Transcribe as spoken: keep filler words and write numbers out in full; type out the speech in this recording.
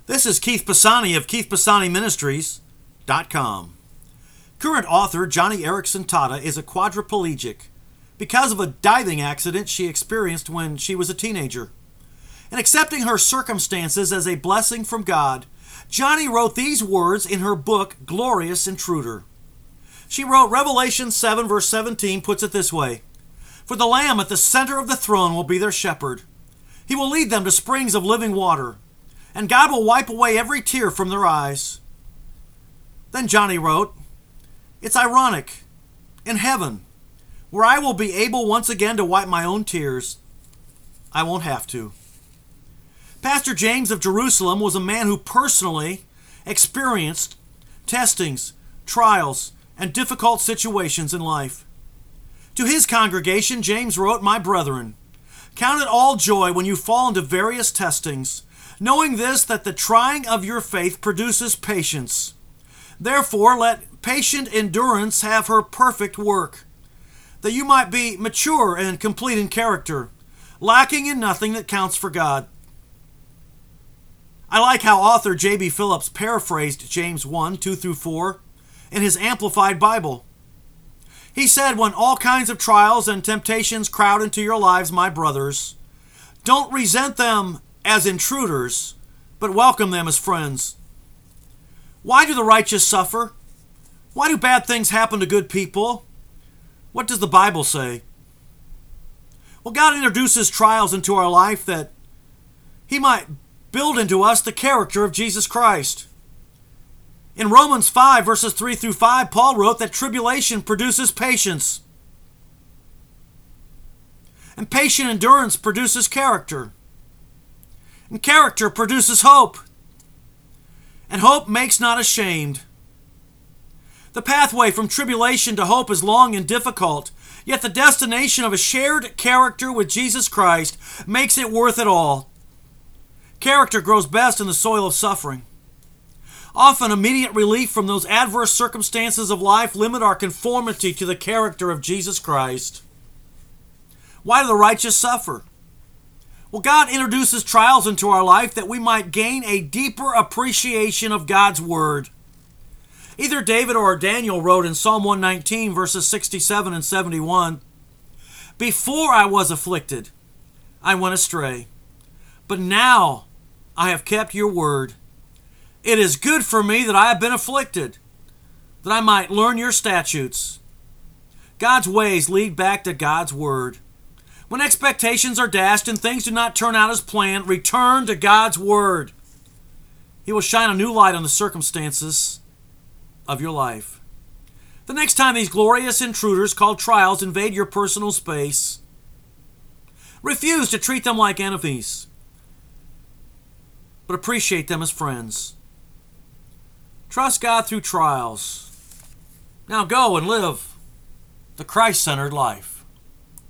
This is Keith Pisani of Keith Pisani Ministries dot com. Current author Joni Eareckson Tada is a quadriplegic because of a diving accident she experienced when she was a teenager. And accepting her circumstances as a blessing from God, Joni wrote these words in her book, Glorious Intruder. She wrote, Revelation seven verse seventeen puts it this way, For the Lamb at the center of the throne will be their shepherd. He will lead them to springs of living water, and God will wipe away every tear from their eyes. Then Joni wrote, It's ironic, in heaven, where I will be able once again to wipe my own tears, I won't have to. Pastor James of Jerusalem was a man who personally experienced testings, trials, and difficult situations in life. To his congregation, James wrote, My brethren, count it all joy when you fall into various testings, knowing this, that the trying of your faith produces patience. Therefore, let patient endurance have her perfect work, that you might be mature and complete in character, lacking in nothing that counts for God. I like how author J B Phillips paraphrased James one, two through four in his Amplified Bible. He said, When all kinds of trials and temptations crowd into your lives, my brothers, don't resent them as intruders, but welcome them as friends. Why do the righteous suffer? Why do bad things happen to good people? What does the Bible say? Well, God introduces trials into our life that He might build into us the character of Jesus Christ. In Romans five, verses three through five, Paul wrote that tribulation produces patience, and patient endurance produces character. And character produces hope. And hope makes not ashamed. The pathway from tribulation to hope is long and difficult, yet the destination of a shared character with Jesus Christ makes it worth it all. Character grows best in the soil of suffering. Often immediate relief from those adverse circumstances of life limit our conformity to the character of Jesus Christ. Why do the righteous suffer? Well, God introduces trials into our life that we might gain a deeper appreciation of God's Word. Either David or Daniel wrote in Psalm one nineteen, verses sixty-seven and seventy-one, Before I was afflicted, I went astray, but now I have kept your word. It is good for me that I have been afflicted, that I might learn your statutes. God's ways lead back to God's word. When expectations are dashed and things do not turn out as planned, return to God's word. He will shine a new light on the circumstances of your life. The next time these glorious intruders called trials invade your personal space, refuse to treat them like enemies, but appreciate them as friends. Trust God through trials. Now go and live the Christ-centered life.